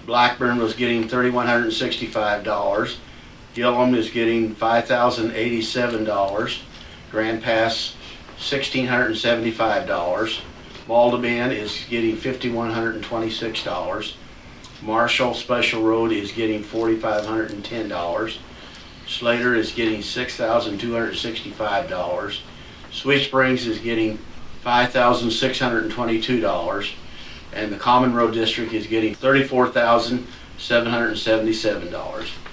Blackburn was getting $3,165. Gillum is getting $5,087. Grand Pass, $1,675. Maldaban is getting $5,126. Marshall Special Road is getting $4,510. Slater is getting $6,265. Sweet Springs is getting $5,622. And the Common Road District is getting $34,777.